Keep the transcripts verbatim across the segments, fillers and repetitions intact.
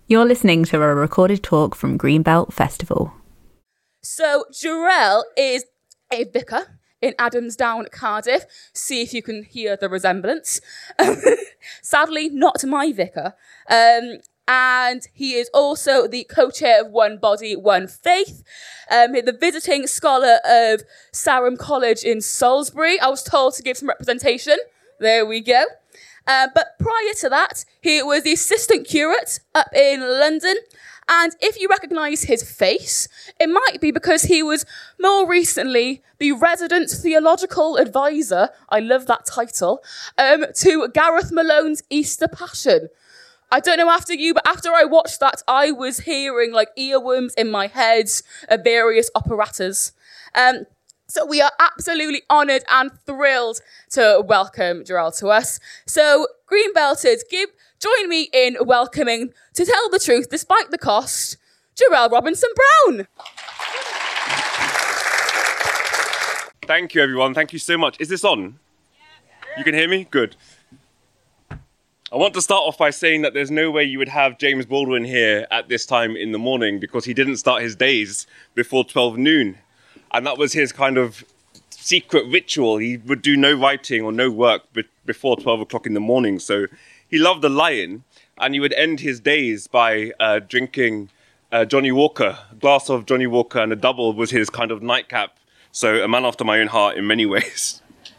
You're listening to a recorded talk from Greenbelt Festival. So Jarell is a vicar in Adamsdown, Cardiff. See if you can hear the resemblance. Sadly, not my vicar. Um, and he is also the co-chair of One Body, One Faith. Um, the visiting scholar of Sarum College in Salisbury. I was told to give some representation. There we go. Uh, but prior to that, he was the assistant curate up in London. And if you recognise his face, it might be because he was more recently the resident theological advisor, I love that title, um, to Gareth Malone's Easter Passion. I don't know after you, but after I watched that, I was hearing like earworms in my head of various operettas. Um, So we are absolutely honoured and thrilled to welcome Jarell to us. So Greenbelters, give join me in welcoming, to tell the truth, despite the cost, Jarell Robinson-Brown. Thank you, everyone. Thank you so much. Is this on? You can hear me? Good. I want to start off by saying that there's no way you would have James Baldwin here at this time in the morning because he didn't start his days before twelve noon. And that was his kind of secret ritual. He would do no writing or no work be- before twelve o'clock in the morning. So he loved the lion, and he would end his days by uh, drinking uh, Johnny Walker. A glass of Johnny Walker and a double was his kind of nightcap. So a man after my own heart in many ways.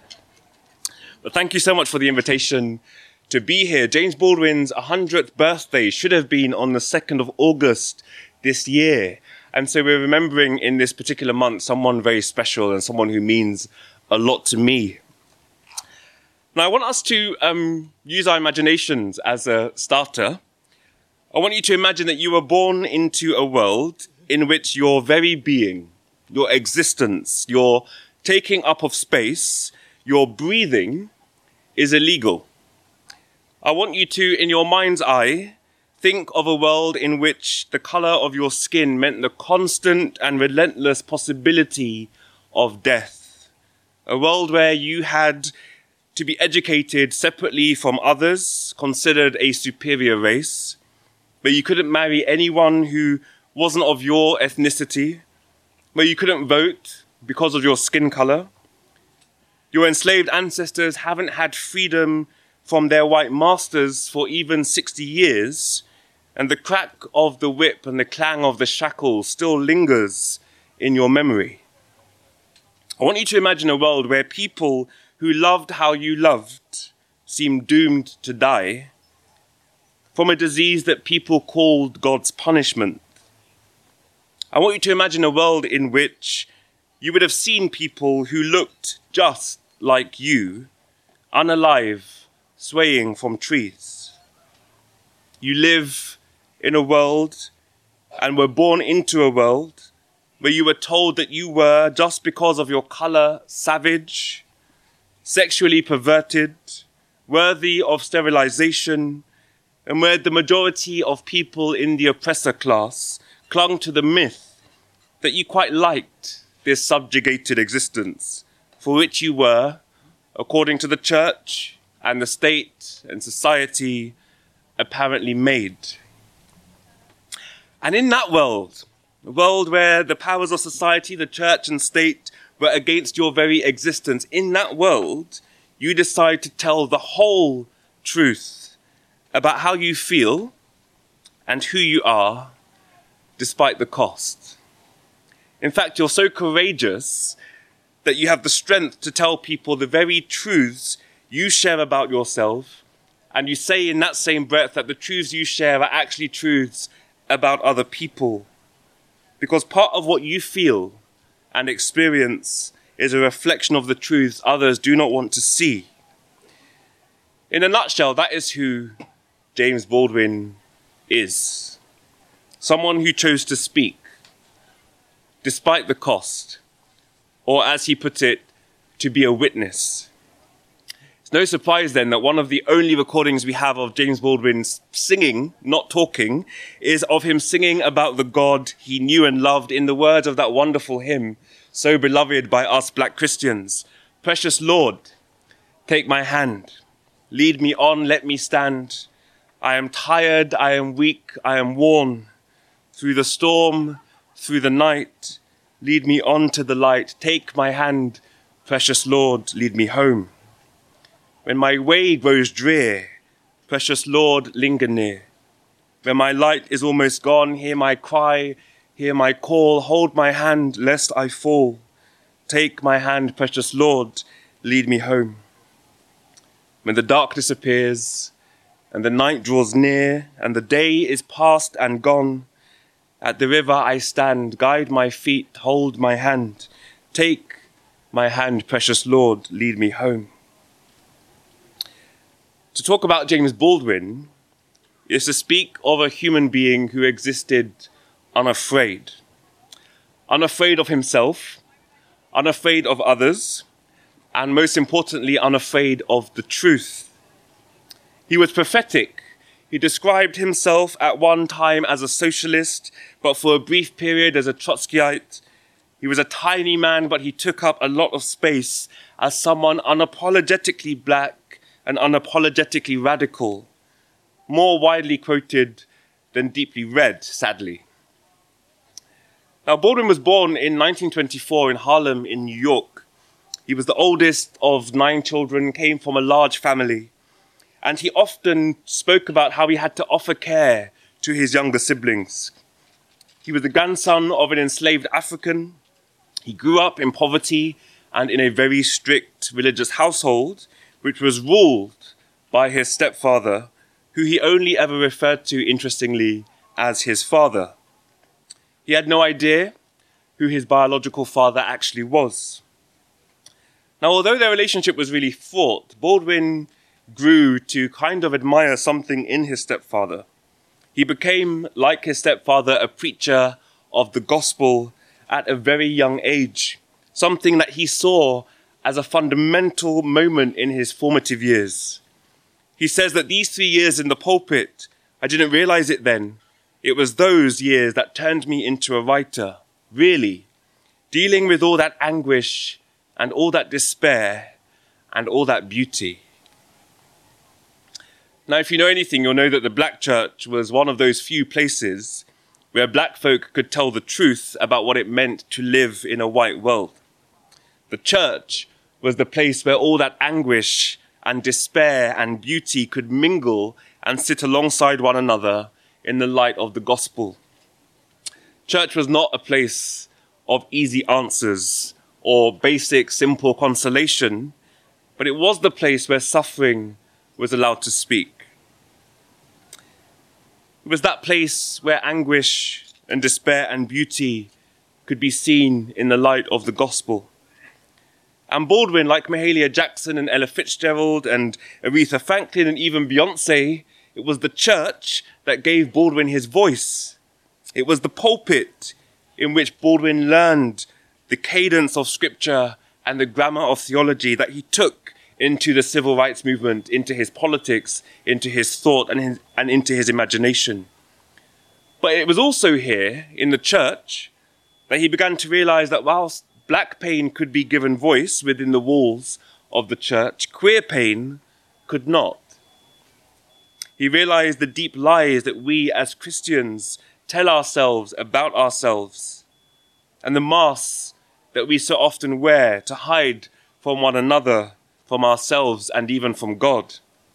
But thank you so much for the invitation to be here. James Baldwin's one hundredth birthday should have been on the second of August this year. And so we're remembering in this particular month someone very special and someone who means a lot to me. Now, I want us to um, use our imaginations as a starter. I want you to imagine that you were born into a world in which your very being, your existence, your taking up of space, your breathing is illegal. I want you to, in your mind's eye, think of a world in which the colour of your skin meant the constant and relentless possibility of death. A world where you had to be educated separately from others, considered a superior race, where you couldn't marry anyone who wasn't of your ethnicity, where you couldn't vote because of your skin colour. Your enslaved ancestors haven't had freedom from their white masters for even sixty years, and the crack of the whip and the clang of the shackle still lingers in your memory. I want you to imagine a world where people who loved how you loved seemed doomed to die from a disease that people called God's punishment. I want you to imagine a world in which you would have seen people who looked just like you, unalive, swaying from trees. You live in a world and were born into a world where you were told that you were, just because of your colour, savage, sexually perverted, worthy of sterilization, and where the majority of people in the oppressor class clung to the myth that you quite liked this subjugated existence for which you were, according to the church and the state and society, apparently made. And in that world, a world where the powers of society, the church and state were against your very existence, in that world, you decide to tell the whole truth about how you feel and who you are, despite the cost. In fact, you're so courageous that you have the strength to tell people the very truths you share about yourself, and you say in that same breath that the truths you share are actually truths about other people. Because part of what you feel and experience is a reflection of the truths others do not want to see. In a nutshell, that is who James Baldwin is. Someone who chose to speak, despite the cost, or as he put it, to be a witness. It's no surprise then that one of the only recordings we have of James Baldwin singing, not talking, is of him singing about the God he knew and loved in the words of that wonderful hymn, so beloved by us black Christians. Precious Lord, take my hand, lead me on, let me stand. I am tired, I am weak, I am worn. Through the storm, through the night, lead me on to the light. Take my hand, precious Lord, lead me home. When my way grows drear, precious Lord, linger near. When my light is almost gone, hear my cry, hear my call. Hold my hand, lest I fall. Take my hand, precious Lord, lead me home. When the darkness appears, and the night draws near, and the day is past and gone, at the river I stand, guide my feet, hold my hand. Take my hand, precious Lord, lead me home. To talk about James Baldwin is to speak of a human being who existed unafraid. Unafraid of himself, unafraid of others, and most importantly, unafraid of the truth. He was prophetic. He described himself at one time as a socialist, but for a brief period as a Trotskyite. He was a tiny man, but he took up a lot of space as someone unapologetically black and unapologetically radical, more widely quoted than deeply read, sadly. Now, Baldwin was born in nineteen twenty-four in Harlem in New York. He was the oldest of nine children, came from a large family. And he often spoke about how he had to offer care to his younger siblings. He was the grandson of an enslaved African. He grew up in poverty and in a very strict religious household, which was ruled by his stepfather, who he only ever referred to, interestingly, as his father. He had no idea who his biological father actually was. Now, although their relationship was really fraught, Baldwin grew to kind of admire something in his stepfather. He became, like his stepfather, a preacher of the gospel at a very young age, something that he saw as a fundamental moment in his formative years. He says that these three years in the pulpit, I didn't realize it then, it was those years that turned me into a writer, really, dealing with all that anguish and all that despair and all that beauty. Now, if you know anything, you'll know that the black church was one of those few places where black folk could tell the truth about what it meant to live in a white world. The church was the place where all that anguish and despair and beauty could mingle and sit alongside one another in the light of the gospel. Church was not a place of easy answers or basic, simple consolation, but it was the place where suffering was allowed to speak. It was that place where anguish and despair and beauty could be seen in the light of the gospel. And Baldwin, like Mahalia Jackson and Ella Fitzgerald and Aretha Franklin and even Beyonce, it was the church that gave Baldwin his voice. It was the pulpit in which Baldwin learned the cadence of scripture and the grammar of theology that he took into the civil rights movement, into his politics, into his thought, and, his, and into his imagination. But it was also here, in the church, that he began to realize that whilst black pain could be given voice within the walls of the church, queer pain could not. He realized the deep lies that we as Christians tell ourselves about ourselves, and the masks that we so often wear to hide from one another, from ourselves, and even from God.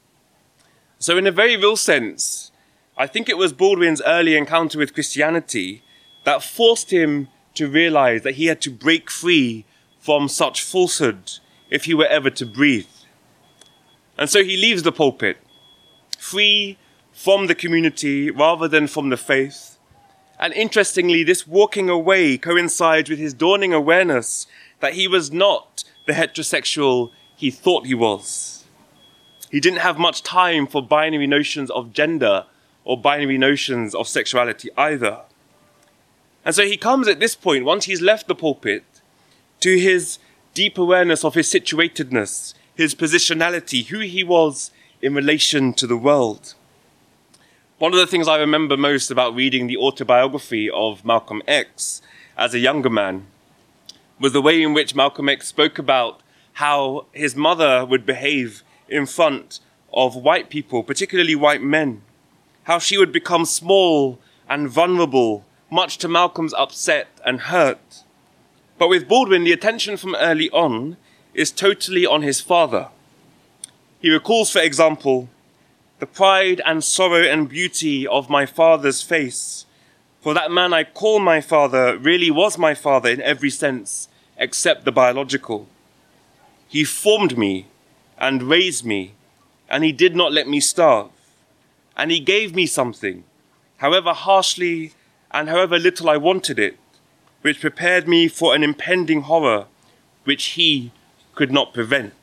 So in a very real sense, I think it was Baldwin's early encounter with Christianity that forced him to realize that he had to break free from such falsehood if he were ever to breathe. And so he leaves the pulpit, free from the community rather than from the faith. And interestingly, this walking away coincides with his dawning awareness that he was not the heterosexual he thought he was. He didn't have much time for binary notions of gender or binary notions of sexuality either. And so he comes at this point, once he's left the pulpit, to his deep awareness of his situatedness, his positionality, who he was in relation to the world. One of the things I remember most about reading the autobiography of Malcolm X as a younger man was the way in which Malcolm X spoke about how his mother would behave in front of white people, particularly white men, how she would become small and vulnerable, much to Malcolm's upset and hurt. But with Baldwin, the attention from early on is totally on his father. He recalls, for example, the pride and sorrow and beauty of my father's face. For that man I call my father really was my father in every sense, except the biological. He formed me and raised me, and he did not let me starve. And he gave me something, however harshly and however little I wanted it, which prepared me for an impending horror which he could not prevent.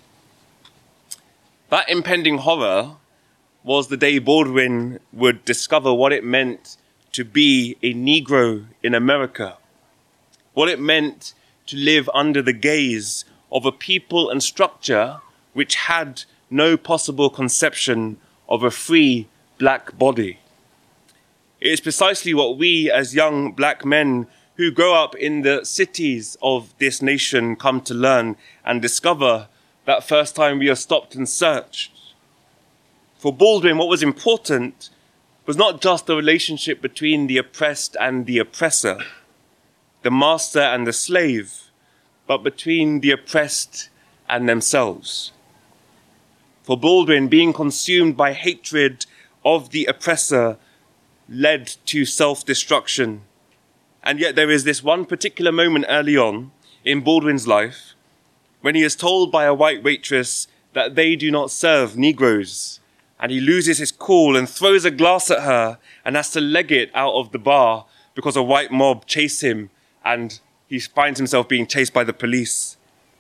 That impending horror was the day Baldwin would discover what it meant to be a Negro in America, what it meant to live under the gaze of a people and structure which had no possible conception of a free black body. It is precisely what we as young black men who grow up in the cities of this nation come to learn and discover that first time we are stopped and searched. For Baldwin, what was important was not just the relationship between the oppressed and the oppressor, the master and the slave, but between the oppressed and themselves. For Baldwin, being consumed by hatred of the oppressor led to self-destruction. And yet there is this one particular moment early on in Baldwin's life when he is told by a white waitress that they do not serve Negroes. And he loses his cool and throws a glass at her and has to leg it out of the bar because a white mob chase him and he finds himself being chased by the police.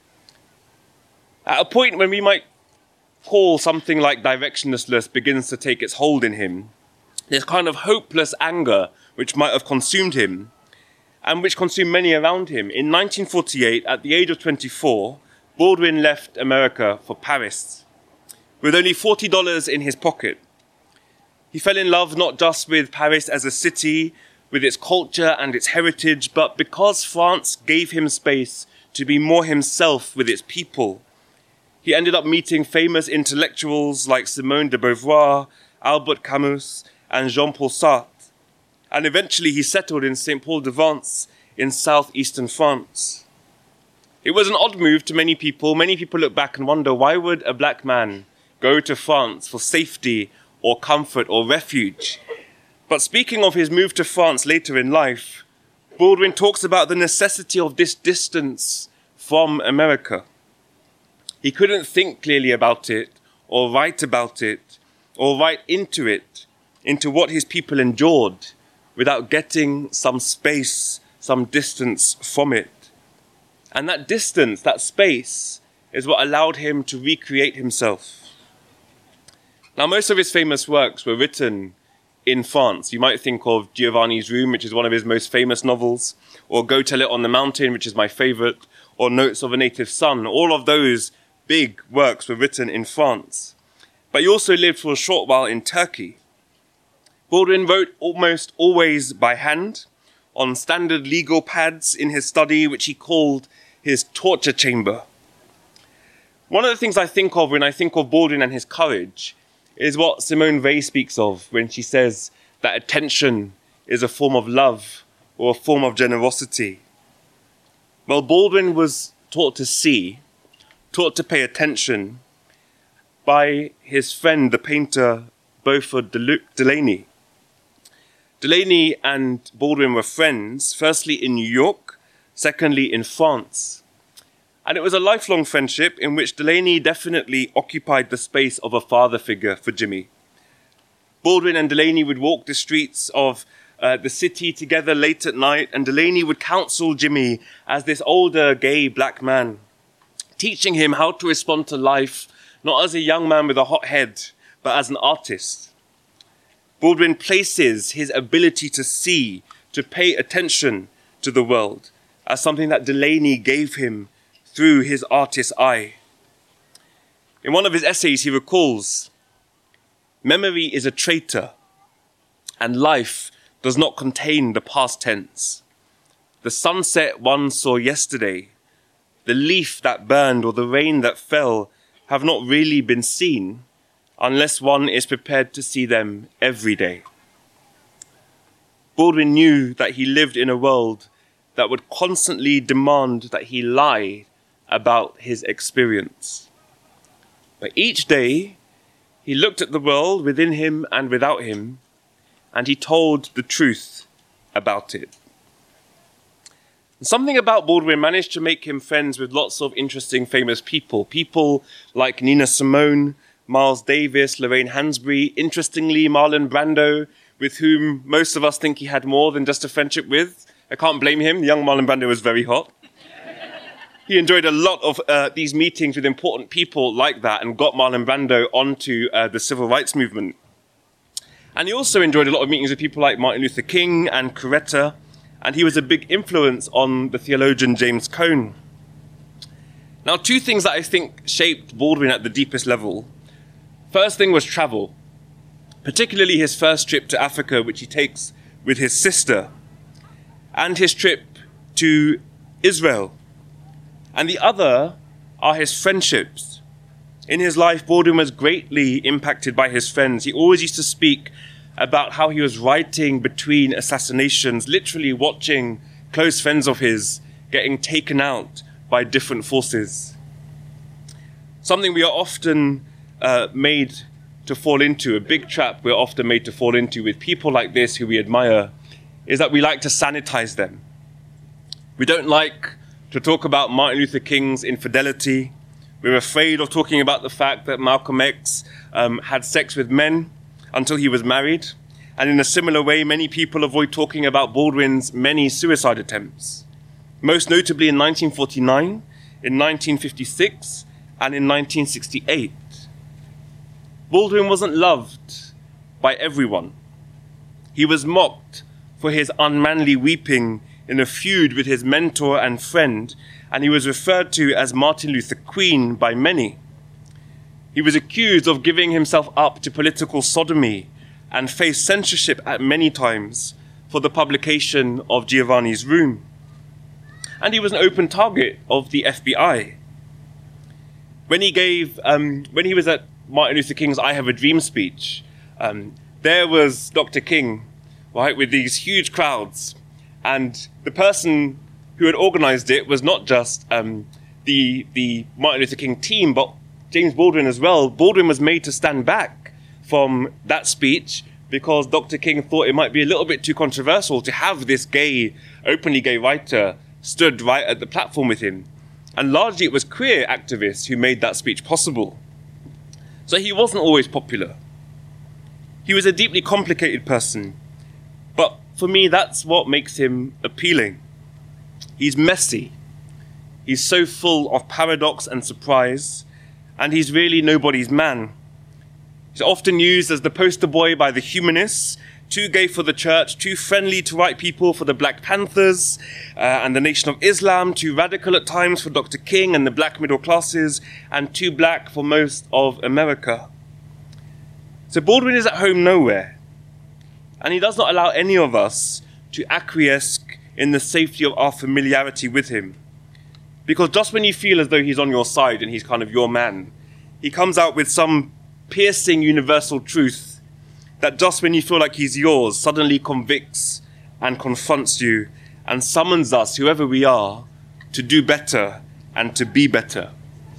At a point when we might call something like directionlessness begins to take its hold in him, this kind of hopeless anger which might have consumed him and which consumed many around him. In nineteen forty-eight, at the age of twenty-four, Baldwin left America for Paris with only forty dollars in his pocket. He fell in love not just with Paris as a city, with its culture and its heritage, but because France gave him space to be more himself with its people. He ended up meeting famous intellectuals like Simone de Beauvoir, Albert Camus, and Jean-Paul Sartre. And eventually he settled in Saint Paul de Vence in southeastern France. It was an odd move to many people. Many people look back and wonder, why would a black man go to France for safety or comfort or refuge? But speaking of his move to France later in life, Baldwin talks about the necessity of this distance from America. He couldn't think clearly about it, or write about it, or write into it, into what his people endured, without getting some space, some distance from it. And that distance, that space, is what allowed him to recreate himself. Now, most of his famous works were written in France. You might think of Giovanni's Room, which is one of his most famous novels, or Go Tell It on the Mountain, which is my favorite, or Notes of a Native Son. All of those big works were written in France. But he also lived for a short while in Turkey. Baldwin wrote almost always by hand, on standard legal pads in his study, which he called his torture chamber. One of the things I think of when I think of Baldwin and his courage is what Simone Weil speaks of when she says that attention is a form of love or a form of generosity. Well, Baldwin was taught to see, taught to pay attention by his friend, the painter Beaufort Delaney. Delaney and Baldwin were friends, firstly in New York, secondly in France. And it was a lifelong friendship in which Delaney definitely occupied the space of a father figure for Jimmy. Baldwin and Delaney would walk the streets of uh, the city together late at night, and Delaney would counsel Jimmy as this older gay black man, teaching him how to respond to life, not as a young man with a hot head, but as an artist. Baldwin places his ability to see, to pay attention to the world, as something that Delaney gave him through his artist's eye. In one of his essays, he recalls, "Memory is a traitor, and life does not contain the past tense. The sunset one saw yesterday, the leaf that burned or the rain that fell have not really been seen unless one is prepared to see them every day. Baldwin knew that he lived in a world that would constantly demand that he lie about his experience. But each day, he looked at the world within him and without him, and he told the truth about it. Something about Baldwin managed to make him friends with lots of interesting, famous people. People like Nina Simone, Miles Davis, Lorraine Hansberry, interestingly, Marlon Brando, with whom most of us think he had more than just a friendship with. I can't blame him. The young Marlon Brando was very hot. He enjoyed a lot of uh, these meetings with important people like that and got Marlon Brando onto uh, the civil rights movement. And he also enjoyed a lot of meetings with people like Martin Luther King and Coretta, and he was a big influence on the theologian James Cone. Now, two things that I think shaped Baldwin at the deepest level. First thing was travel, particularly his first trip to Africa, which he takes with his sister, and his trip to Israel. And the other are his friendships. In his life, Baldwin was greatly impacted by his friends. He always used to speak about how he was writing between assassinations, literally watching close friends of his getting taken out by different forces. Something we are often uh, made to fall into, a big trap we're often made to fall into with people like this who we admire, is that we like to sanitize them. We don't like to talk about Martin Luther King's infidelity. We're afraid of talking about the fact that Malcolm X um, had sex with men until he was married. And in a similar way, many people avoid talking about Baldwin's many suicide attempts, most notably in nineteen forty-nine, in nineteen fifty-six, and in nineteen sixty-eight. Baldwin wasn't loved by everyone. He was mocked for his unmanly weeping in a feud with his mentor and friend, and he was referred to as Martin Luther Queen by many. He was accused of giving himself up to political sodomy and faced censorship at many times for the publication of Giovanni's Room. And he was an open target of the F B I. When he gave, um, when he was at Martin Luther King's I Have a Dream speech, um, there was Doctor King, right, with these huge crowds. And the person who had organized it was not just um, the, the Martin Luther King team, but James Baldwin as well. Baldwin was made to stand back from that speech because Doctor King thought it might be a little bit too controversial to have this gay, openly gay writer stood right at the platform with him. And largely it was queer activists who made that speech possible. So he wasn't always popular. He was a deeply complicated person. But for me, that's what makes him appealing. He's messy. He's so full of paradox and surprise. And he's really nobody's man. He's often used as the poster boy by the humanists, too gay for the church, too friendly to white people for the Black Panthers uh, and the Nation of Islam, too radical at times for Doctor King and the black middle classes, and too black for most of America. So Baldwin is at home nowhere, and he does not allow any of us to acquiesce in the safety of our familiarity with him. Because just when you feel as though he's on your side and he's kind of your man, he comes out with some piercing universal truth that just when you feel like he's yours, suddenly convicts and confronts you and summons us, whoever we are, to do better and to be better.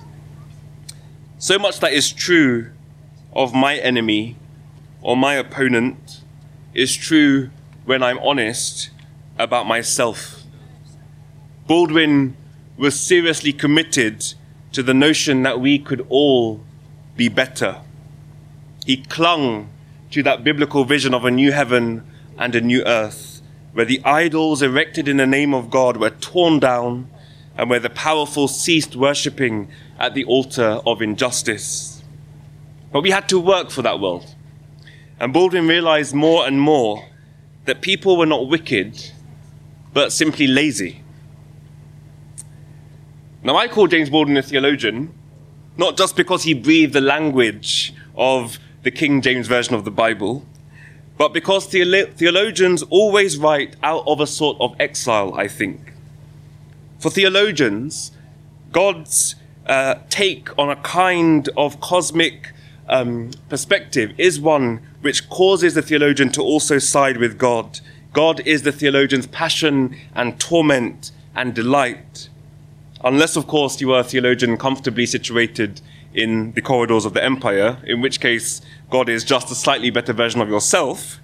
So much that is true of my enemy or my opponent is true when I'm honest about myself. Baldwin was seriously committed to the notion that we could all be better. He clung to that biblical vision of a new heaven and a new earth, where the idols erected in the name of God were torn down and where the powerful ceased worshipping at the altar of injustice. But we had to work for that world. And Baldwin realized more and more that people were not wicked, but simply lazy. Now, I call James Baldwin a theologian, not just because he breathed the language of the King James Version of the Bible, but because theolo- theologians always write out of a sort of exile, I think. For theologians, God's uh, take on a kind of cosmic um, perspective is one which causes the theologian to also side with God. God is the theologian's passion and torment and delight. Unless, of course, you are a theologian comfortably situated in the corridors of the empire, in which case God is just a slightly better version of yourself.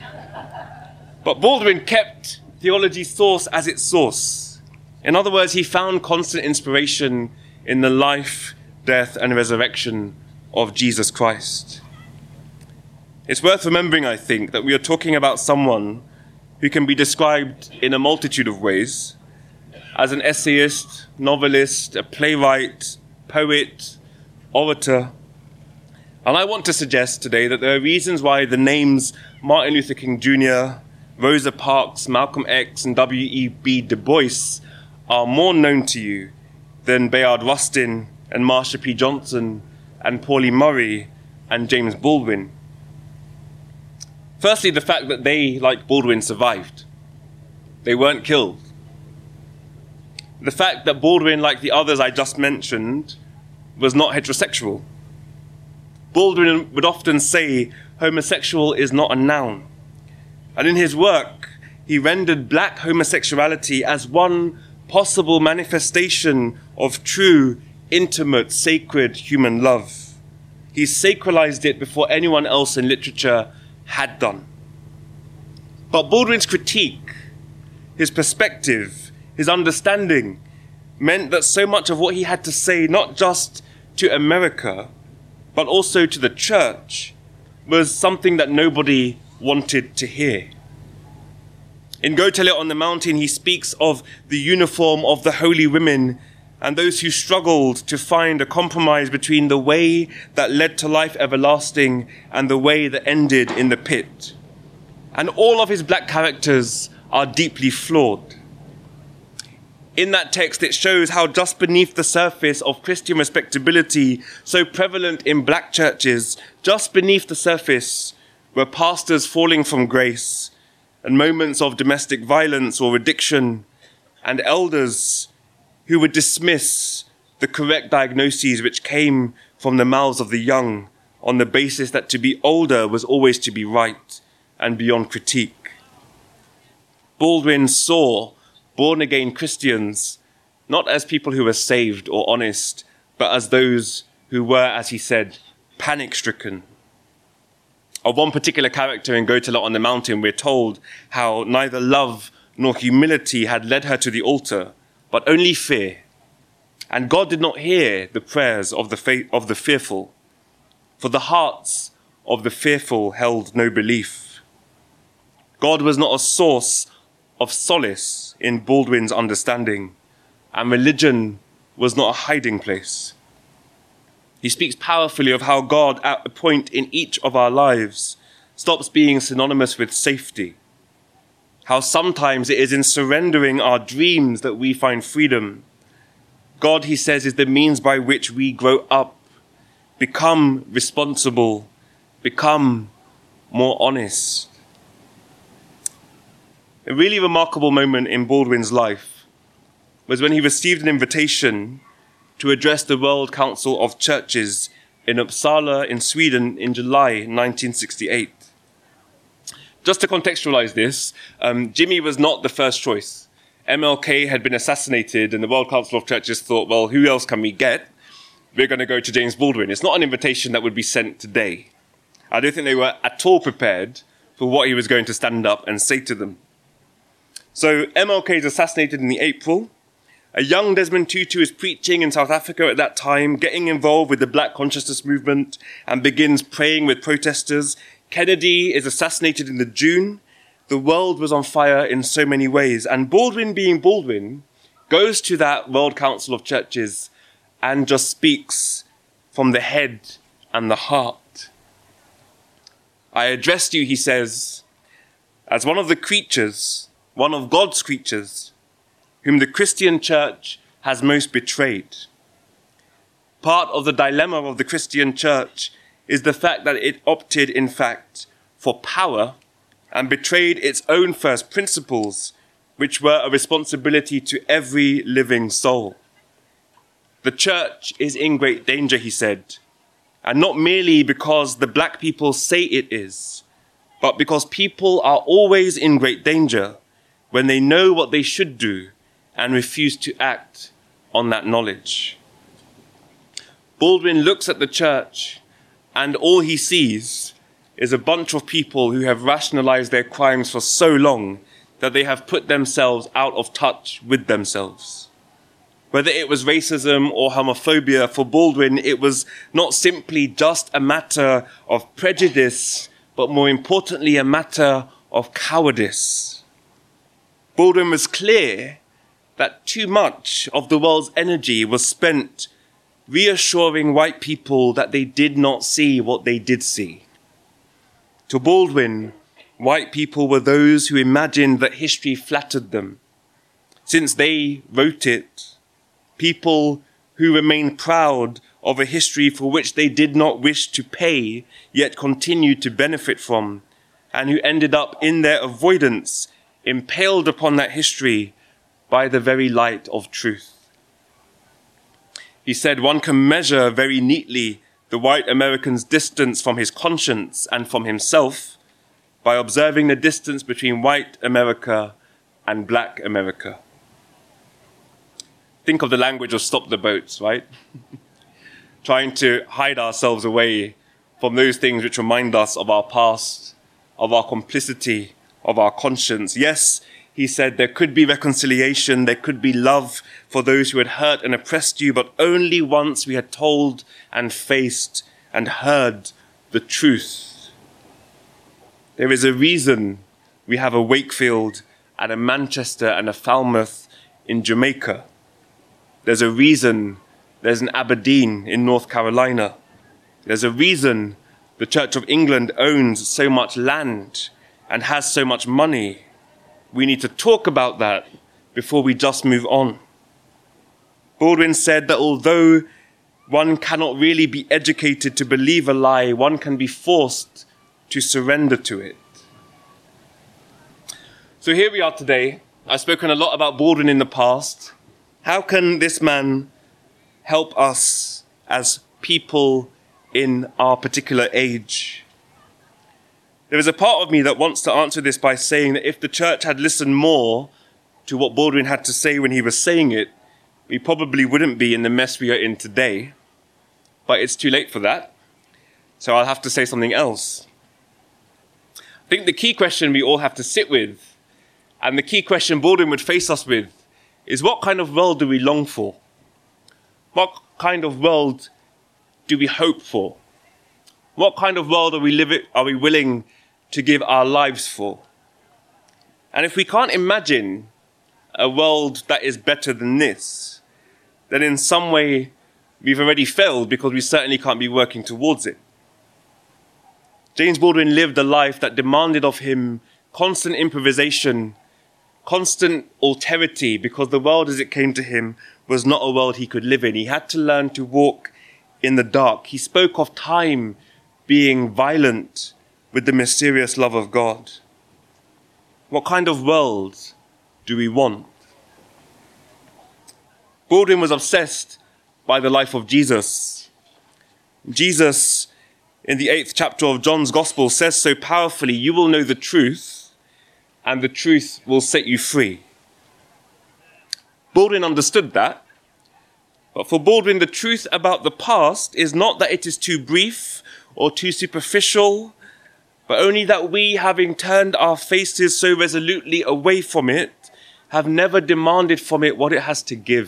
But Baldwin kept theology's source as its source. In other words, he found constant inspiration in the life, death, and resurrection of Jesus Christ. It's worth remembering, I think, that we are talking about someone who can be described in a multitude of ways as an essayist, novelist, a playwright, poet, orator. And I want to suggest today that there are reasons why the names Martin Luther King Junior, Rosa Parks, Malcolm X, and W E B Du Bois are more known to you than Bayard Rustin and Marsha P. Johnson and Pauli Murray and James Baldwin. Firstly, the fact that they, like Baldwin, survived. They weren't killed. The fact that Baldwin, like the others I just mentioned, was not heterosexual. Baldwin would often say homosexual is not a noun. And in his work, he rendered black homosexuality as one possible manifestation of true, intimate, sacred human love. He sacralized it before anyone else in literature had done. But Baldwin's critique, his perspective, his understanding meant that so much of what he had to say, not just to America, but also to the church, was something that nobody wanted to hear. In Go Tell It on the Mountain, he speaks of the uniform of the holy women and those who struggled to find a compromise between the way that led to life everlasting and the way that ended in the pit. And all of his black characters are deeply flawed. In that text, it shows how just beneath the surface of Christian respectability, so prevalent in black churches, just beneath the surface were pastors falling from grace and moments of domestic violence or addiction, and elders who would dismiss the correct diagnoses which came from the mouths of the young on the basis that to be older was always to be right and beyond critique. Baldwin saw born-again Christians not as people who were saved or honest, but as those who were, as he said, panic-stricken. Of one particular character in Go Tell It on the Mountain, we're told how neither love nor humility had led her to the altar, but only fear. And God did not hear the prayers of the fa- of the fearful, for the hearts of the fearful held no belief. God was not a source of solace in Baldwin's understanding, and religion was not a hiding place. He speaks powerfully of how God, at a point in each of our lives, stops being synonymous with safety. How sometimes it is in surrendering our dreams that we find freedom. God, he says, is the means by which we grow up, become responsible, become more honest. A really remarkable moment in Baldwin's life was when he received an invitation to address the World Council of Churches in Uppsala in Sweden in July nineteen sixty-eight. Just to contextualize this, um, Jimmy was not the first choice. M L K had been assassinated and the World Council of Churches thought, well, who else can we get? We're going to go to James Baldwin. It's not an invitation that would be sent today. I don't think they were at all prepared for what he was going to stand up and say to them. So M L K is assassinated in the April. A young Desmond Tutu is preaching in South Africa at that time, getting involved with the Black Consciousness movement and begins praying with protesters. Kennedy is assassinated in the June. The world was on fire in so many ways. And Baldwin, being Baldwin, goes to that World Council of Churches and just speaks from the head and the heart. I addressed you, he says, as one of the creatures, one of God's creatures, whom the Christian church has most betrayed. Part of the dilemma of the Christian church is the fact that it opted, in fact, for power and betrayed its own first principles, which were a responsibility to every living soul. The church is in great danger, he said, And not merely because the black people say it is, but because people are always in great danger when they know what they should do and refuse to act on that knowledge. Baldwin looks at the church and all he sees is a bunch of people who have rationalized their crimes for so long that they have put themselves out of touch with themselves. Whether it was racism or homophobia, for Baldwin, it was not simply just a matter of prejudice, but more importantly, a matter of cowardice. Baldwin was clear that too much of the world's energy was spent reassuring white people that they did not see what they did see. To Baldwin, white people were those who imagined that history flattered them. Since they wrote it, people who remained proud of a history for which they did not wish to pay, yet continued to benefit from, and who ended up in their avoidance, impaled upon that history by the very light of truth. He said one can measure very neatly the white American's distance from his conscience and from himself by observing the distance between white America and black America. Think of the language of Stop the Boats, right? Trying to hide ourselves away from those things which remind us of our past, of our complicity, of our conscience. Yes, he said there could be reconciliation, there could be love for those who had hurt and oppressed you, but only once we had told and faced and heard the truth. There is a reason we have a Wakefield and a Manchester and a Falmouth in Jamaica. There's a reason there's an Aberdeen in North Carolina. There's a reason the Church of England owns so much land and has so much money. We need to talk about that before we just move on. Baldwin said that although one cannot really be educated to believe a lie, one can be forced to surrender to it. So here we are today. I've spoken a lot about Baldwin in the past. How can this man help us as people in our particular age? There is a part of me that wants to answer this by saying that if the church had listened more to what Baldwin had to say when he was saying it, we probably wouldn't be in the mess we are in today. But it's too late for that, so I'll have to say something else. I think the key question we all have to sit with, and the key question Baldwin would face us with, is what kind of world do we long for? What kind of world do we hope for? What kind of world are we living, are we willing to give our lives for? And if we can't imagine a world that is better than this, then in some way we've already failed, because we certainly can't be working towards it. James Baldwin lived a life that demanded of him constant improvisation, constant alterity, because the world as it came to him was not a world he could live in. He had to learn to walk in the dark. He spoke of time being violent with the mysterious love of God. What kind of world do we want? Baldwin was obsessed by the life of Jesus. Jesus, in the eighth chapter of John's Gospel, says so powerfully, "You will know the truth, and the truth will set you free." Baldwin understood that. But for Baldwin, the truth about the past is not that it is too brief or too superficial, but only that we, having turned our faces so resolutely away from it, have never demanded from it what it has to give.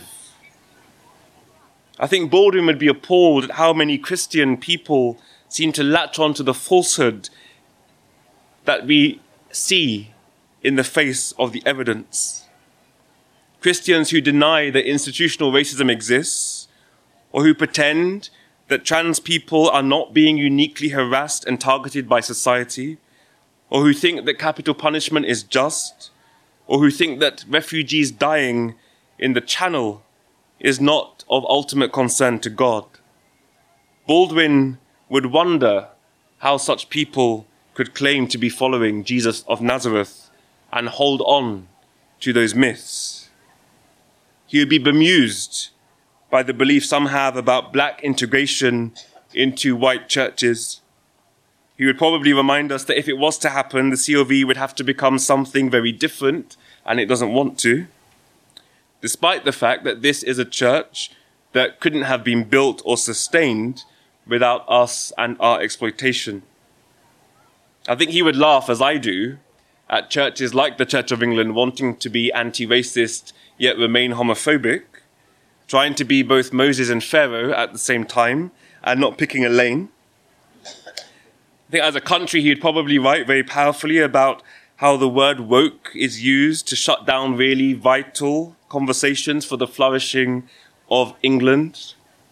I think Baldwin would be appalled at how many Christian people seem to latch on to the falsehood that we see in the face of the evidence. Christians who deny that institutional racism exists, or who pretend that trans people are not being uniquely harassed and targeted by society, or who think that capital punishment is just, or who think that refugees dying in the Channel is not of ultimate concern to God. Baldwin would wonder how such people could claim to be following Jesus of Nazareth and hold on to those myths. He would be bemused by the belief some have about black integration into white churches. He would probably remind us that if it was to happen, the C O V would have to become something very different, and it doesn't want to, despite the fact that this is a church that couldn't have been built or sustained without us and our exploitation. I think he would laugh, as I do, at churches like the Church of England wanting to be anti-racist yet remain homophobic, trying to be both Moses and Pharaoh at the same time and not picking a lane. I think as a country, he'd probably write very powerfully about how the word woke is used to shut down really vital conversations for the flourishing of England.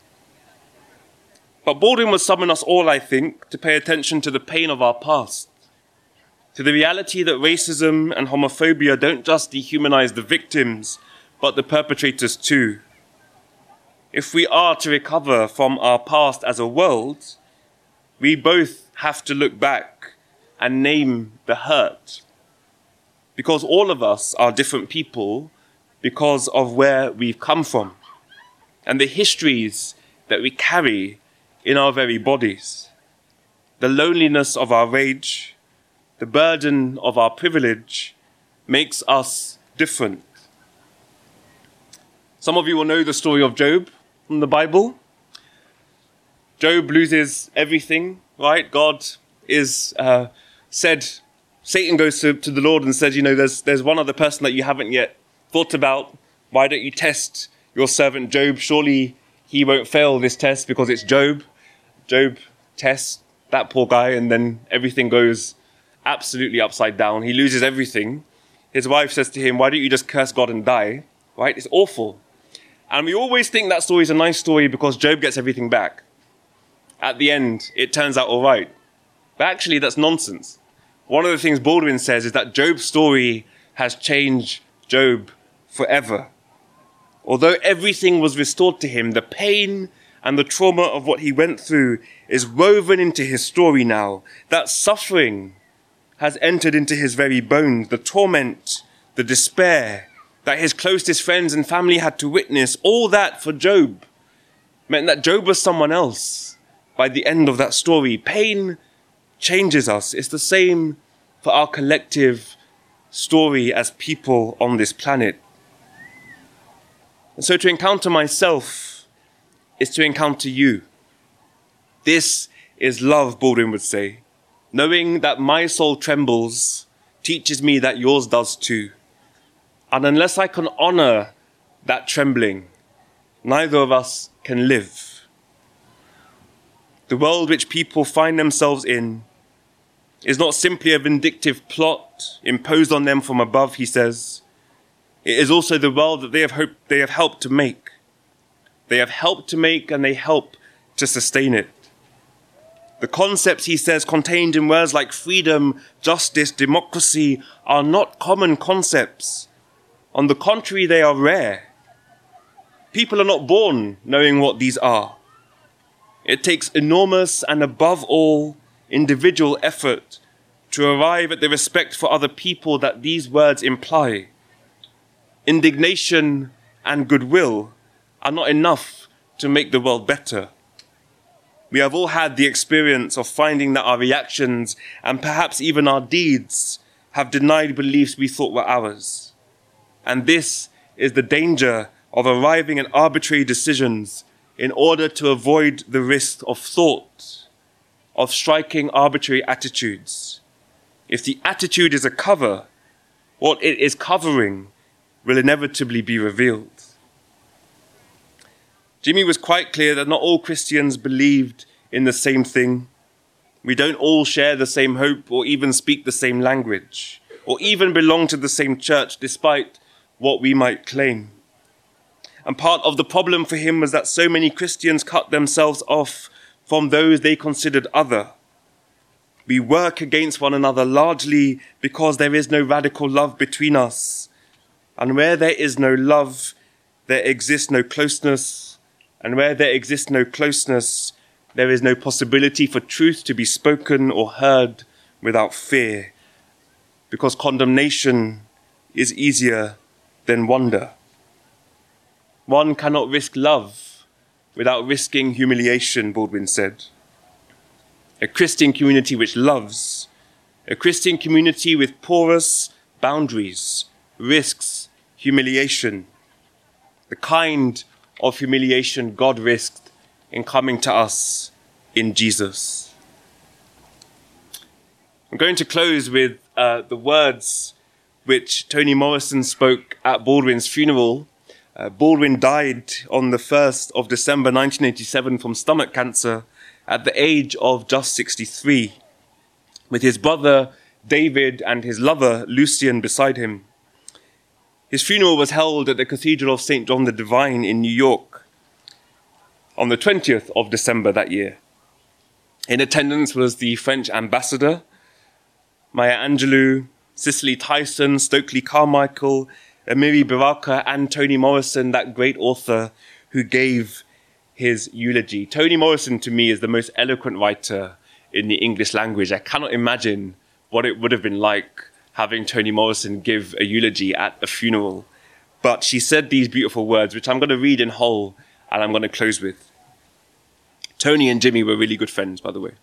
But Baldwin would summon us all, I think, to pay attention to the pain of our past, to the reality that racism and homophobia don't just dehumanize the victims, but the perpetrators too. If we are to recover from our past as a world, we both have to look back and name the hurt. Because all of us are different people because of where we've come from and the histories that we carry in our very bodies, the loneliness of our rage, the burden of our privilege makes us different. Some of you will know the story of Job from the Bible. Job loses everything, right? God is uh, said, Satan goes to, to the Lord and says, you know, there's, there's one other person that you haven't yet thought about. Why don't you test your servant Job? Surely he won't fail this test because it's Job. Job tests that poor guy, and then everything goes absolutely upside down. He loses everything. His wife says to him, why don't you just curse God and die? Right? It's awful. And we always think that story is a nice story because Job gets everything back. At the end, it turns out all right. But actually, that's nonsense. One of the things Baldwin says is that Job's story has changed Job forever. Although everything was restored to him, the pain and the trauma of what he went through is woven into his story now. That suffering has entered into his very bones. The torment, the despair that his closest friends and family had to witness, all that for Job meant that Job was someone else by the end of that story. Pain changes us. It's the same for our collective story as people on this planet. And so to encounter myself is to encounter you. This is love, Baldwin would say. Knowing that my soul trembles teaches me that yours does too. And unless I can honor that trembling, neither of us can live. The world which people find themselves in is not simply a vindictive plot imposed on them from above, he says. It is also the world that they have hoped, they have helped to make. They have helped to make and they help to sustain it. The concepts, he says, contained in words like freedom, justice, democracy are not common concepts. On the contrary, they are rare. People are not born knowing what these are. It takes enormous and above all individual effort to arrive at the respect for other people that these words imply. Indignation and goodwill are not enough to make the world better. We have all had the experience of finding that our reactions and perhaps even our deeds have denied beliefs we thought were ours. And this is the danger of arriving at arbitrary decisions in order to avoid the risk of thought, of striking arbitrary attitudes. If the attitude is a cover, what it is covering will inevitably be revealed. Jimmy was quite clear that not all Christians believed in the same thing. We don't all share the same hope or even speak the same language or even belong to the same church despite what we might claim. And part of the problem for him was that so many Christians cut themselves off from those they considered other. We work against one another largely because there is no radical love between us. And where there is no love, there exists no closeness. And where there exists no closeness, there is no possibility for truth to be spoken or heard without fear, because condemnation is easier than wonder. One cannot risk love without risking humiliation, Baldwin said. a Christian community which loves, a Christian community with porous boundaries, risks, humiliation, the kind of humiliation God risked in coming to us in Jesus. I'm going to close with uh, the words which Toni Morrison spoke at Baldwin's funeral. Uh, Baldwin died on the first of December nineteen eighty-seven from stomach cancer at the age of just sixty-three, with his brother David and his lover Lucian beside him. His funeral was held at the Cathedral of Saint John the Divine in New York on the twentieth of December that year. In attendance was the French ambassador, Maya Angelou, Cicely Tyson, Stokely Carmichael, Amiri Baraka, and Toni Morrison, that great author who gave his eulogy. Toni Morrison, to me, is the most eloquent writer in the English language. I cannot imagine what it would have been like having Toni Morrison give a eulogy at a funeral. But she said these beautiful words, which I'm going to read in whole, and I'm going to close with. Toni and Jimmy were really good friends, by the way.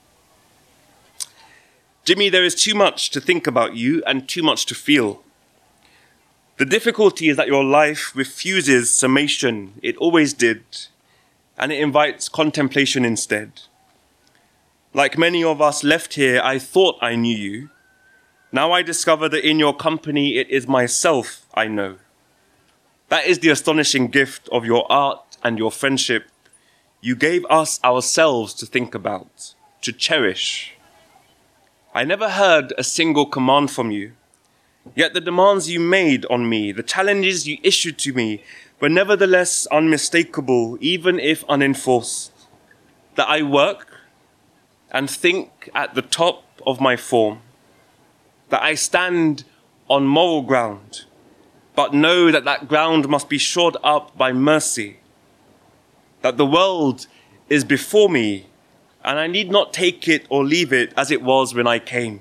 Jimmy, there is too much to think about you and too much to feel. The difficulty is that your life refuses summation. It always did. And it invites contemplation instead. Like many of us left here, I thought I knew you. Now I discover that in your company, it is myself I know. That is the astonishing gift of your art and your friendship. You gave us ourselves to think about, to cherish. I never heard a single command from you. Yet the demands you made on me, the challenges you issued to me, were nevertheless unmistakable, even if unenforced. That I work and think at the top of my form. That I stand on moral ground, but know that that ground must be shored up by mercy. That the world is before me, and I need not take it or leave it as it was when I came.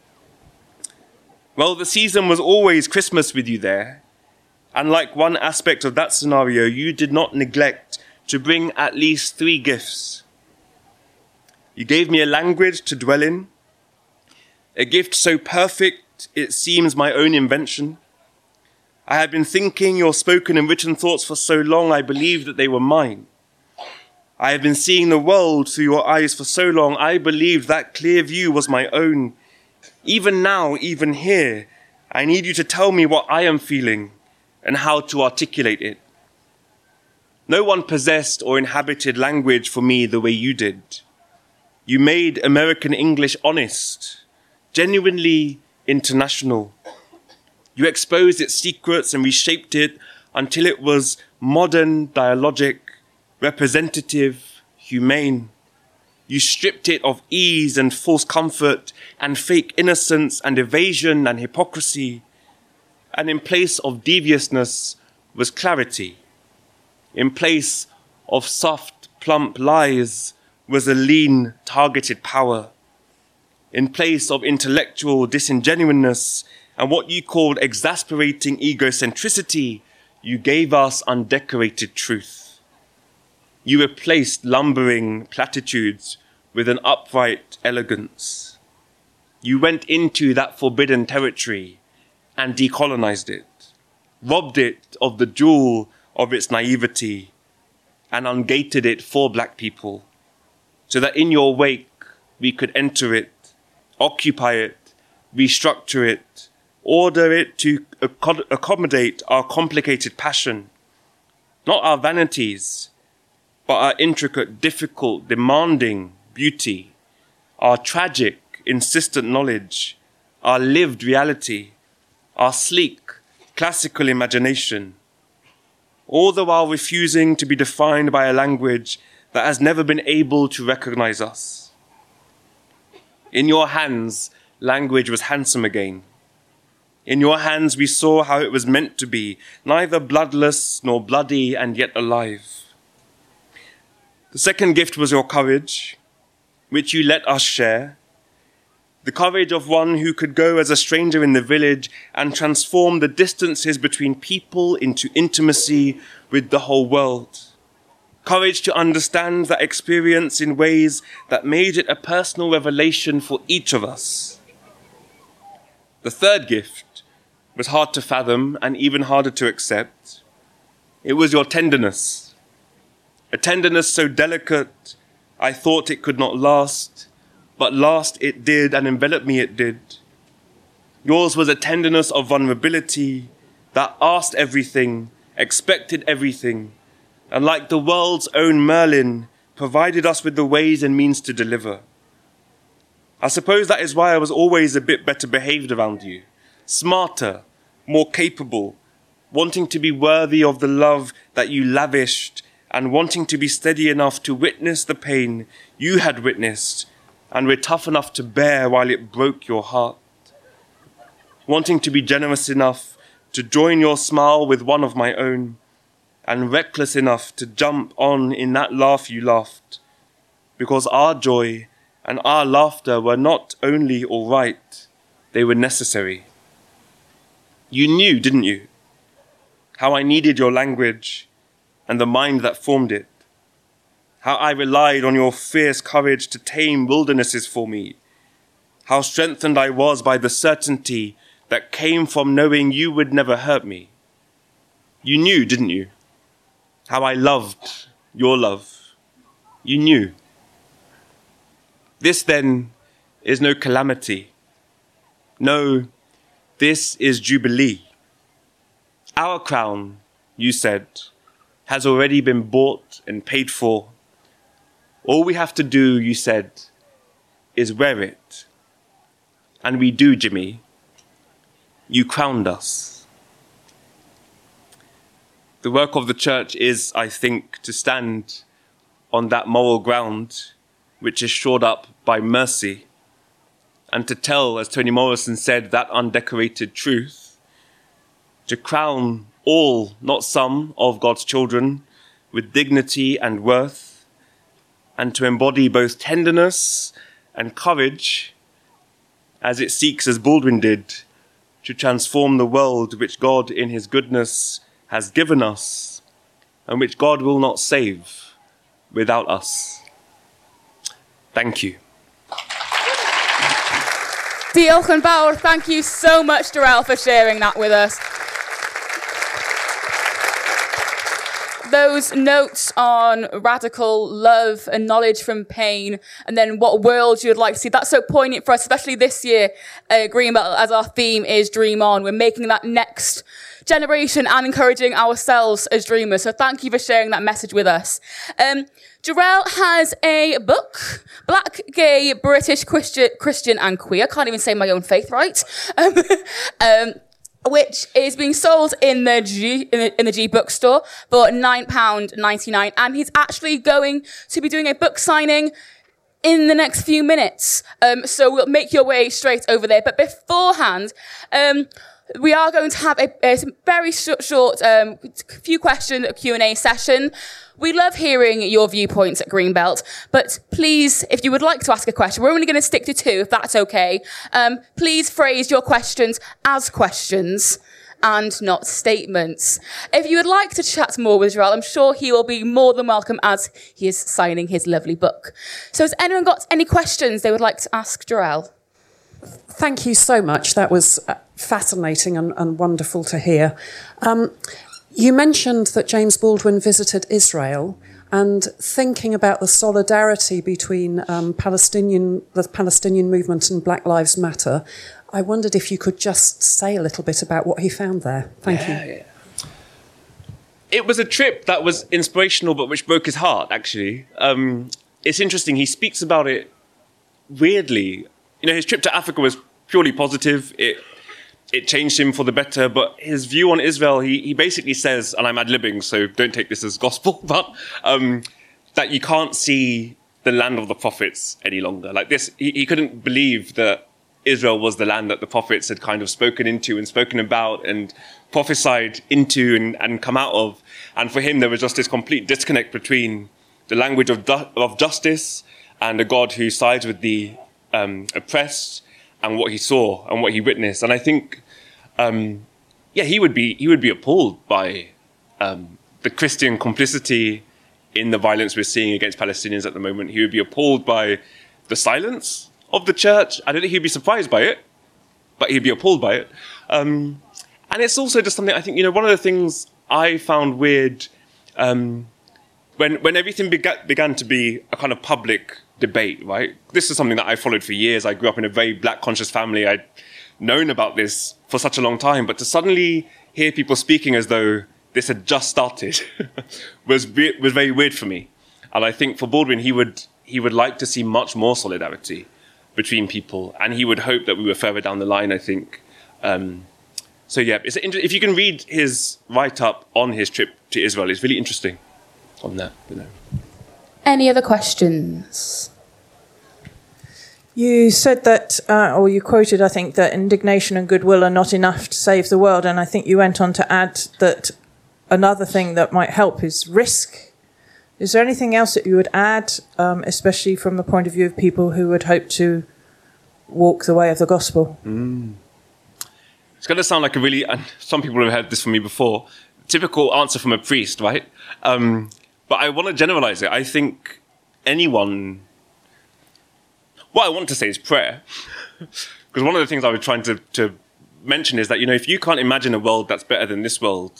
Well, the season was always Christmas with you there, and like one aspect of that scenario, you did not neglect to bring at least three gifts. You gave me a language to dwell in, a gift so perfect it seems my own invention. I had been thinking your spoken and written thoughts for so long I believed that they were mine. I have been seeing the world through your eyes for so long I believed that clear view was my own. Even now, even here, I need you to tell me what I am feeling and how to articulate it. No one possessed or inhabited language for me the way you did. You made American English honest, genuinely international. You exposed its secrets and reshaped it until it was modern, dialogic, representative, humane. You stripped it of ease and false comfort and fake innocence and evasion and hypocrisy. And in place of deviousness was clarity. In place of soft, plump lies was a lean, targeted power. In place of intellectual disingenuousness and what you called exasperating egocentricity, you gave us undecorated truth. You replaced lumbering platitudes with an upright elegance. You went into that forbidden territory and decolonized it, robbed it of the jewel of its naivety, and ungated it for black people, so that in your wake we could enter it, occupy it, restructure it, order it to ac- accommodate our complicated passion, not our vanities, but our intricate, difficult, demanding beauty, our tragic, insistent knowledge, our lived reality, our sleek, classical imagination, all the while refusing to be defined by a language that has never been able to recognize us. In your hands, language was handsome again. In your hands, we saw how it was meant to be, neither bloodless nor bloody and yet alive. The second gift was your courage, which you let us share. The courage of one who could go as a stranger in the village and transform the distances between people into intimacy with the whole world. Courage to understand that experience in ways that made it a personal revelation for each of us. The third gift was hard to fathom and even harder to accept. It was your tenderness. A tenderness so delicate, I thought it could not last, but last it did, and envelop me it did. Yours was a tenderness of vulnerability that asked everything, expected everything, and like the world's own Merlin, provided us with the ways and means to deliver. I suppose that is why I was always a bit better behaved around you, smarter, more capable, wanting to be worthy of the love that you lavished, and wanting to be steady enough to witness the pain you had witnessed and were tough enough to bear while it broke your heart. Wanting to be generous enough to join your smile with one of my own, and reckless enough to jump on in that laugh you laughed, because our joy and our laughter were not only all right, they were necessary. You knew, didn't you, how I needed your language and the mind that formed it, how I relied on your fierce courage to tame wildernesses for me, how strengthened I was by the certainty that came from knowing you would never hurt me. You knew, didn't you, how I loved your love. You knew. This, then, is no calamity. No, this is Jubilee. Our crown, you said, has already been bought and paid for. All we have to do, you said, is wear it. And we do, Jimmy. You crowned us. The work of the church is, I think, to stand on that moral ground which is shored up by mercy, and to tell, as Toni Morrison said, that undecorated truth, to crown all, not some, of God's children with dignity and worth, and to embody both tenderness and courage as it seeks, as Baldwin did, to transform the world which God in his goodness has given us and which God will not save without us. Thank you. Diolch yn fawr. Thank you so much, Jarell, for sharing that with us. Those notes on radical love and knowledge from pain, and then what world you would like to see. That's so poignant for us, especially this year. Uh, Greenbelt, as our theme is Dream On. We're making that next generation and encouraging ourselves as dreamers. So thank you for sharing that message with us. Um, Jarell has a book, Black, Gay, British, Christian, Christian and Queer. I can't even say my own faith right. Um, um, which is being sold in the G in the, in the G bookstore for nine pounds ninety-nine, and he's actually going to be doing a book signing in the next few minutes. Um, so we'll make your way straight over there. But beforehand, um, we are going to have a, a very short, short um, few question Q and A session. We love hearing your viewpoints at Greenbelt, but please, if you would like to ask a question, we're only going to stick to two, if that's okay. Um, please phrase your questions as questions and not statements. If you would like to chat more with Jarell, I'm sure he will be more than welcome as he is signing his lovely book. So has anyone got any questions they would like to ask Jarell? Thank you so much. That was fascinating and, and wonderful to hear. Um, you mentioned that James Baldwin visited Israel, and thinking about the solidarity between um, Palestinian, the Palestinian movement and Black Lives Matter, I wondered if you could just say a little bit about what he found there. Thank yeah, you. Yeah. It was a trip that was inspirational, but which broke his heart, actually. Um, it's interesting. He speaks about it weirdly. You know, his trip to Africa was purely positive. It it changed him for the better. But his view on Israel, he, he basically says, and I'm ad-libbing, so don't take this as gospel, but um, that you can't see the land of the prophets any longer. Like this, he, he couldn't believe that Israel was the land that the prophets had kind of spoken into and spoken about and prophesied into and, and come out of. And for him, there was just this complete disconnect between the language of, of justice and a God who sides with the um, oppressed, and what he saw and what he witnessed. And I think, um, yeah, he would be he would be appalled by um, the Christian complicity in the violence we're seeing against Palestinians at the moment. He would be appalled by the silence of the church. I don't think he'd be surprised by it, but he'd be appalled by it. Um, and it's also just something, I think, you know, one of the things I found weird um, when when everything began, began to be a kind of public debate, right? This is something that I followed for years. I grew up in a very black conscious family. I'd known about this for such a long time, but to suddenly hear people speaking as though this had just started was was very weird for me. And I think for Baldwin, he would he would like to see much more solidarity between people, and he would hope that we were further down the line, I think. Um, so yeah, it's, if you can read his write-up on his trip to Israel, it's really interesting on that. You know. Any other questions? You said that, uh, or you quoted, I think, that indignation and goodwill are not enough to save the world, and I think you went on to add that another thing that might help is risk. Is there anything else that you would add, um, especially from the point of view of people who would hope to walk the way of the gospel? Mm. It's going to sound like a really, and some people have heard this from me before, typical answer from a priest, right? Um, but I want to generalize it. I think anyone, what I want to say is prayer. Because one of the things I was trying to, to mention is that, you know, if you can't imagine a world that's better than this world,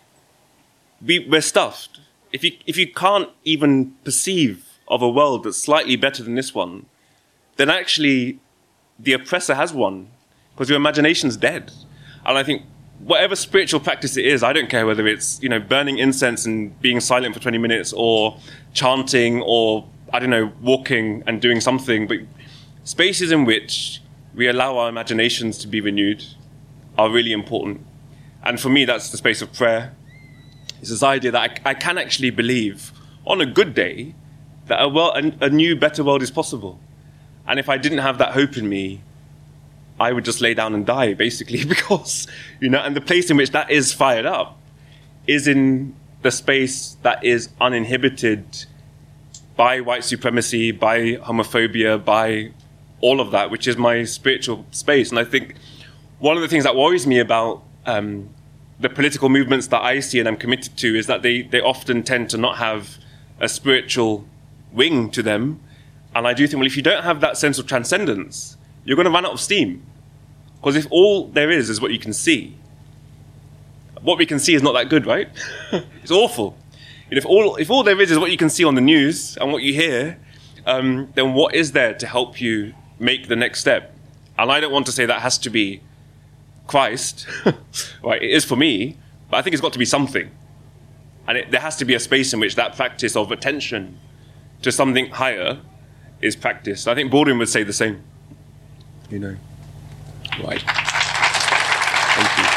we, we're stuffed. If you if you can't even perceive of a world that's slightly better than this one, then actually the oppressor has won, because your imagination's dead. And I think whatever spiritual practice it is, I don't care whether it's, you know, burning incense and being silent for twenty minutes, or chanting, or, I don't know, walking and doing something, but spaces in which we allow our imaginations to be renewed are really important. And for me, that's the space of prayer. It's this idea that I, I can actually believe, on a good day, that a, world, a, a new, better world is possible. And if I didn't have that hope in me, I would just lay down and die, basically, because, you know, and the place in which that is fired up is in the space that is uninhibited by white supremacy, by homophobia, by all of that, which is my spiritual space. And I think one of the things that worries me about um, the political movements that I see and I'm committed to is that they, they often tend to not have a spiritual wing to them. And I do think, well, if you don't have that sense of transcendence, you're going to run out of steam. Because if all there is is what you can see, what we can see is not that good, right? It's awful. And if all if all there is is what you can see on the news and what you hear, um, then what is there to help you make the next step? And I don't want to say that has to be Christ, right? It is for me, but I think it's got to be something. And it, there has to be a space in which that practice of attention to something higher is practiced. I think Baldwin would say the same. You know, right. Thank you.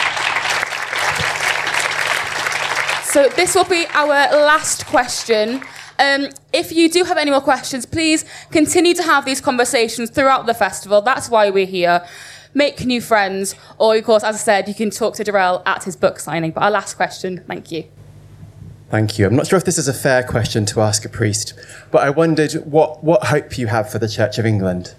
So this will be our last question. Um, if you do have any more questions, please continue to have these conversations throughout the festival. That's why we're here. Make new friends, or of course, as I said, you can talk to Darrell at his book signing. But our last question, thank you. Thank you. I'm not sure if this is a fair question to ask a priest, but I wondered what, what hope you have for the Church of England.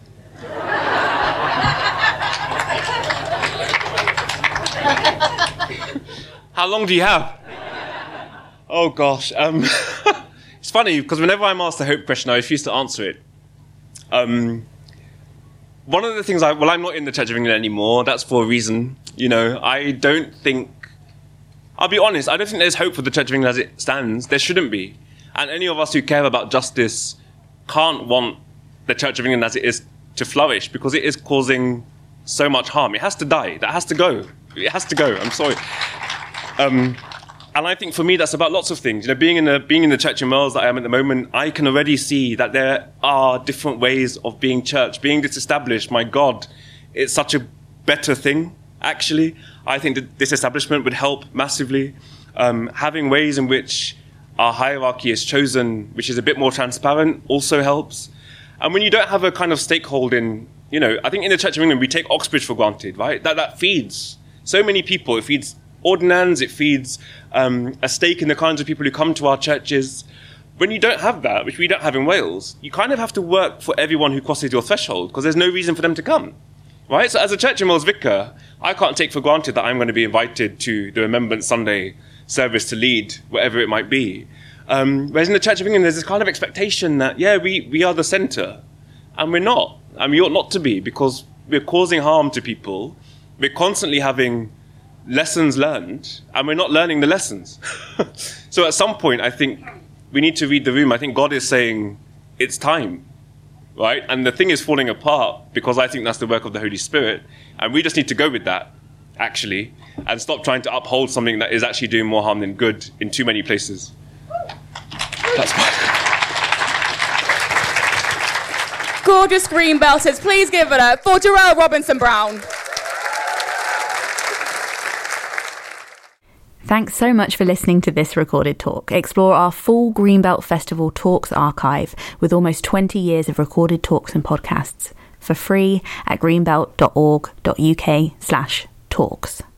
How long do you have? Oh, gosh. Um, it's funny, because whenever I'm asked the hope question, I refuse to answer it. Um, one of the things I... Well, I'm not in the Church of England anymore. That's for a reason. You know, I don't think... I'll be honest, I don't think there's hope for the Church of England as it stands. There shouldn't be. And any of us who care about justice can't want the Church of England as it is to flourish, because it is causing so much harm. It has to die. That has to go. It has to go. I'm sorry. Um, and I think for me, that's about lots of things. You know, being in the being in the church in Wales that I am at the moment, I can already see that there are different ways of being church. Being disestablished, my God, it's such a better thing, actually. I think that disestablishment would help massively. Um, having ways in which our hierarchy is chosen, which is a bit more transparent, also helps. And when you don't have a kind of stakehold in, you know, I think in the Church of England, we take Oxbridge for granted, right? That that feeds so many people. It feeds ordinands, it feeds um, a stake in the kinds of people who come to our churches. When you don't have that, which we don't have in Wales, you kind of have to work for everyone who crosses your threshold, because there's no reason for them to come, right? So as a Church in Wales vicar, I can't take for granted that I'm going to be invited to the Remembrance Sunday service to lead, whatever it might be. Um, whereas in the Church of England, there's this kind of expectation that, yeah, we, we are the centre, and we're not. And we ought not to be, because we're causing harm to people. We're constantly having lessons learned, and we're not learning the lessons. So at some point, I think we need to read the room. I think God is saying, it's time, right? And the thing is falling apart, because I think that's the work of the Holy Spirit. And we just need to go with that, actually, and stop trying to uphold something that is actually doing more harm than good in too many places. That's fine. Gorgeous Greenbelters, please give it up for Jarell Robinson-Brown. Thanks so much for listening to this recorded talk. Explore our full Greenbelt Festival Talks archive with almost twenty years of recorded talks and podcasts for free at greenbelt.org.uk slash talks.